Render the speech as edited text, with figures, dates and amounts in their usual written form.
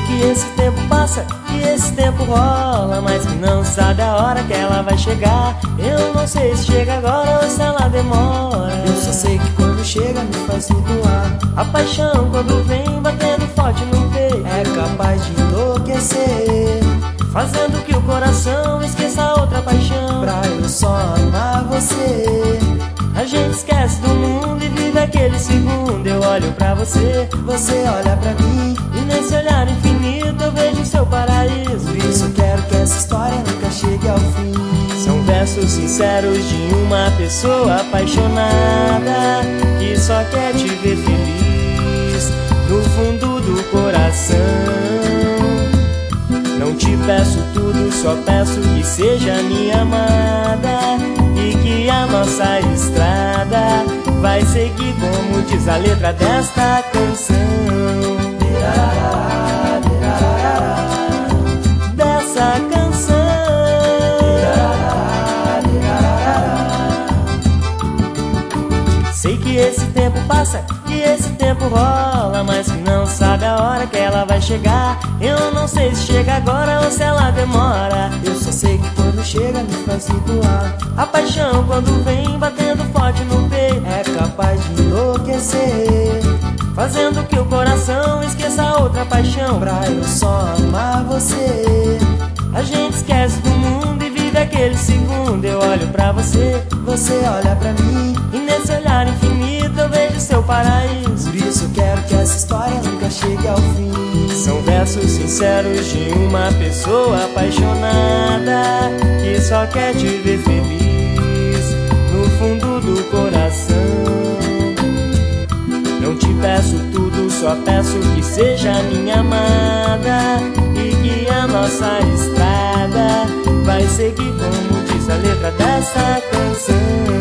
que esse tempo passa, que esse tempo rola, mas que não sabe a hora que ela vai chegar. Eu não sei se chega agora ou se ela demora. Eu só sei que quando chega me faz flutuar. A paixão quando vem batendo forte no peito é capaz de enlouquecer, fazendo que o coração esqueça outra paixão. pra eu só amar você. A gente esquece do mundo e vive aquele segundo. Eu olho pra você, Você olha pra mim, e nesse olhar infinito eu vejo seu paraíso. por isso quero que essa história nunca chegue ao fim. São versos sinceros de uma pessoa apaixonada que só quer te ver feliz no fundo do coração. Não te peço tudo, só peço que seja minha amada e que a nossa estrada vai seguir como diz a letra desta canção. Dessa canção. Sei que esse tempo passa, que esse tempo rola, mas que não sabe a hora que ela vai chegar. Eu não sei se chega agora ou se ela demora. Eu só sei que quando chega me faz flutuar. A paixão quando vem batendo forte no peito É capaz de enlouquecer, fazendo que o coração esqueça outra paixão. pra eu só amar você. A gente esquece do mundo e vive aquele segundo. Eu olho pra você, Você olha pra mim, e nesse olhar infinito eu vejo seu paraíso. por isso quero que essa história nunca chegue ao fim. São versos sinceros de uma pessoa apaixonada que só quer te ver feliz no fundo do coração. Não te peço tudo, só peço que seja minha amada e que a nossa estrada vai seguir como diz a letra dessa canção.